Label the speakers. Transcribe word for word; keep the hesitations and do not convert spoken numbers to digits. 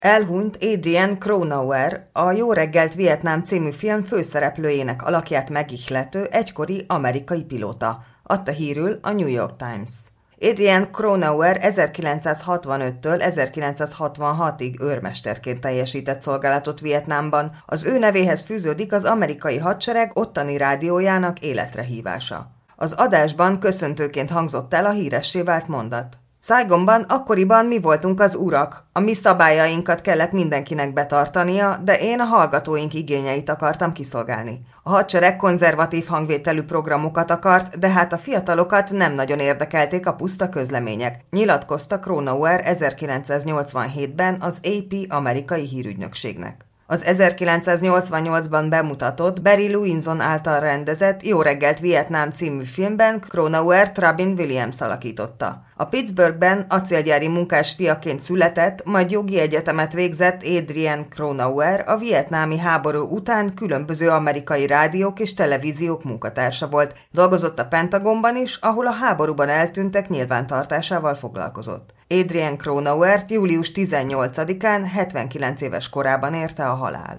Speaker 1: Elhunyt Adrian Cronauer, a Jó reggelt Vietnám című film főszereplőjének alakját megihlető egykori amerikai pilóta, adta hírül a New York Times. Adrian Cronauer ezerkilencszázhatvanöttől ezerkilencszázhatvanhatig őrmesterként teljesített szolgálatot Vietnámban, az ő nevéhez fűződik az amerikai hadsereg ottani rádiójának életre hívása. Az adásban köszöntőként hangzott el a híressé vált mondat. Saigonban akkoriban mi voltunk az urak, a mi szabályainkat kellett mindenkinek betartania, de én a hallgatóink igényeit akartam kiszolgálni. A hadsereg konzervatív hangvételű programokat akart, de hát a fiatalokat nem nagyon érdekelték a puszta közlemények, nyilatkozta Cronauer ezerkilencszáznyolcvanhétben az á pé amerikai hírügynökségnek. Az ezerkilencszáznyolcvannyolcban bemutatott Barry Levinson által rendezett Jó reggelt Vietnám című filmben Cronauert Robin Williams alakította. A Pittsburghben acélgyári munkás fiaként született, majd jogi egyetemet végzett Adrian Cronauer a vietnámi háború után különböző amerikai rádiók és televíziók munkatársa volt. Dolgozott a Pentagonban is, ahol a háborúban eltűntek nyilvántartásával foglalkozott. Adrian Cronauert július tizennyolcadikán hetvenkilenc éves korában érte a halál.